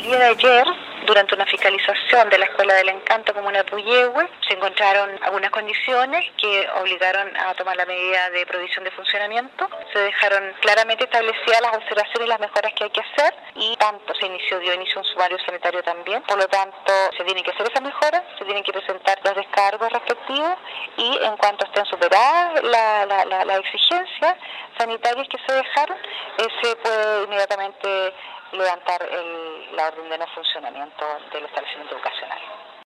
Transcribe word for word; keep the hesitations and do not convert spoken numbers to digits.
día de ayer, durante una fiscalización de la Escuela del Encanto Comuna de Puyehue, se encontraron algunas condiciones que obligaron a tomar la medida de prohibición de funcionamiento. Se dejaron claramente establecidas las observaciones y las mejoras que hay que hacer, y tanto se inició, dio inicio un sumario sanitario también. Por lo tanto, se tienen que hacer esas mejoras, se tienen que presentar los descargos respectivos, y en cuanto estén superadas las la, la, la exigencias sanitarias que se dejaron, eh, se puede inmediatamente levantar el, la orden de no funcionamiento del establecimiento educacional.